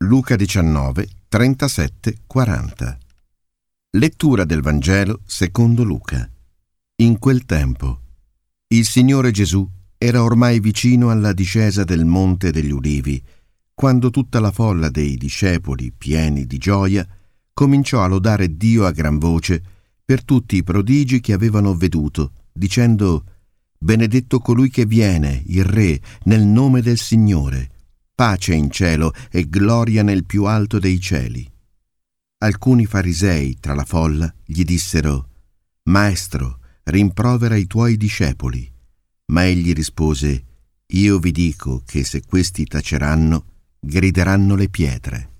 Luca 19, 37-40. Lettura del Vangelo secondo Luca. In quel tempo, il Signore Gesù era ormai vicino alla discesa del Monte degli Ulivi, quando tutta la folla dei discepoli, pieni di gioia, cominciò a lodare Dio a gran voce per tutti i prodigi che avevano veduto, dicendo: «Benedetto colui che viene, il Re, nel nome del Signore. Pace in cielo e gloria nel più alto dei cieli». Alcuni farisei tra la folla gli dissero: «Maestro, rimprovera i tuoi discepoli». Ma egli rispose: «Io vi dico che se questi taceranno, grideranno le pietre».